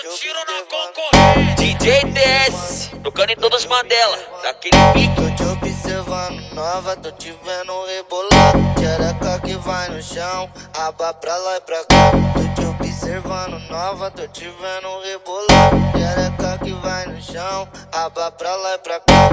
tiro na concorrência. DJ DS, tocando em todos os Mandela, daquele pique. Tô te observando nova, tô te vendo rebolar. Xereca que vai no chão, aba pra lá e pra cá. Tô te observando nova, tô te vendo rebolar. Xereca que vai no chão, aba pra lá e pra cá.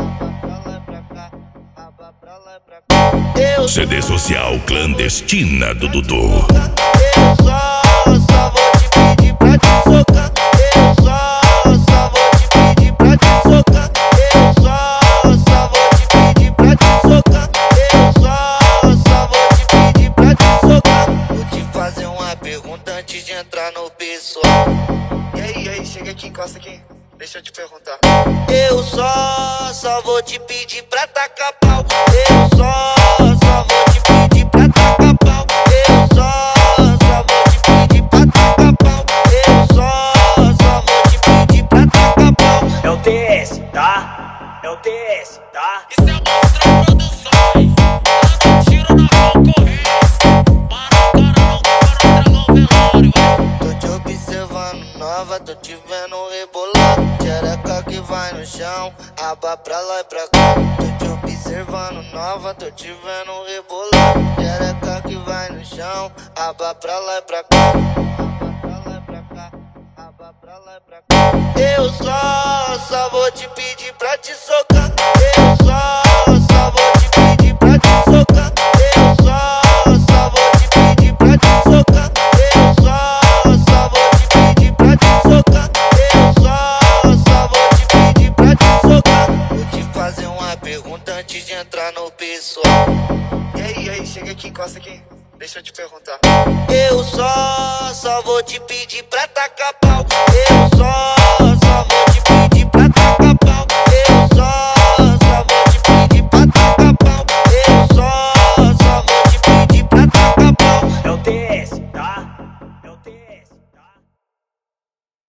CD social clandestina do Dudu. Eu só vou te pedir pra te socar. Eu só vou te pedir pra te socar. Eu só vou te pedir pra te socar. Eu só vou te pedir pra te socar. Vou te fazer uma pergunta antes de entrar no pessoal. E aí, chega aqui, encosta aqui. Deixa eu te perguntar. Eu só vou te pedir pra tacar pau. Eu só vou te pedir pra tacar pau. Eu só vou te pedir pra tacar pau. Eu só vou te pedir pra tacar pau. É o TS, tá? É o TS, tá? Isso é Monstro Produções, dando tiro na concorrência. Para o cara não estragar o velório. Tô te observando nova, tô te vendo rebolar. Xereca que vai no chão, aba pra lá e pra cá. Tô te observando nova, tô te vendo rebolar. Xereca que vai no chão, aba pra lá e pra cá. Eu só vou te pedir pra te socar. Eu só vou te pedir pra te socar. Eu só vou te pedir pra te socar. Eu só vou te pedir pra te socar. Eu só vou te pedir pra te socar. Vou te fazer uma pergunta antes de entrar no pessoal. E aí, chega aqui, encosta aqui. Deixa eu te perguntar. Eu só vou te pedir pra tacar pau. Eu só